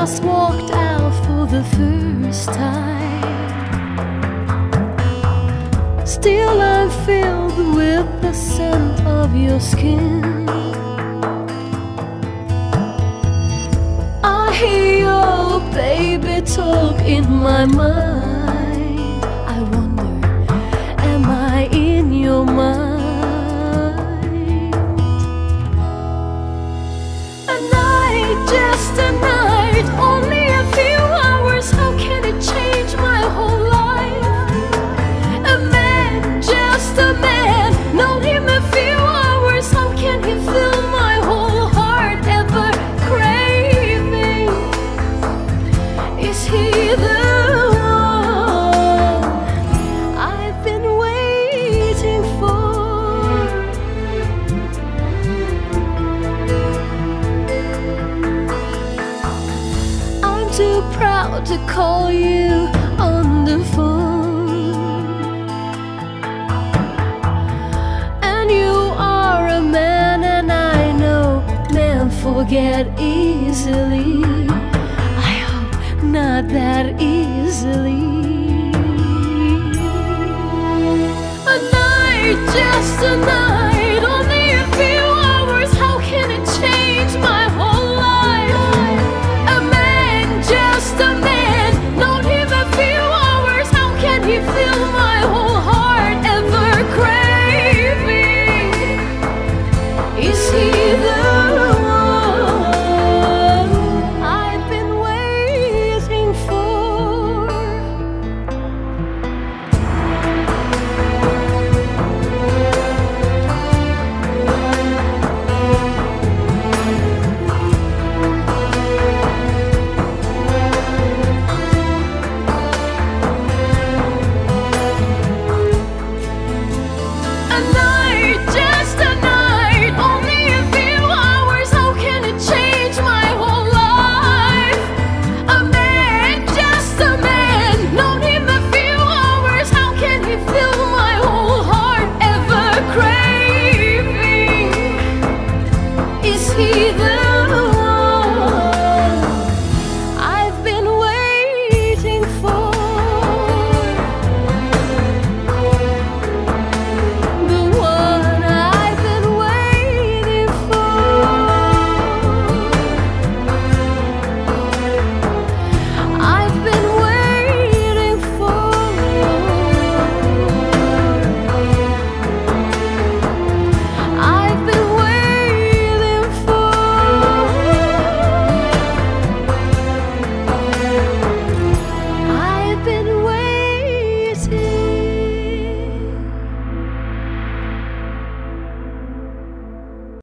just walked out for the first time. Still I'm filled with the scent of your skin. I hear your baby talk in my mind. I wonder, am I in your mind? A night, just a night, only a few hours, how can it change my whole life? A man, just a man, known him a few hours, how can he fill my whole heart ever craving? Is he the one I've been waiting for? I'm too proud to call you on the phone, and you are a man, and I know men forget easily. I hope not that easily. A night, just a night,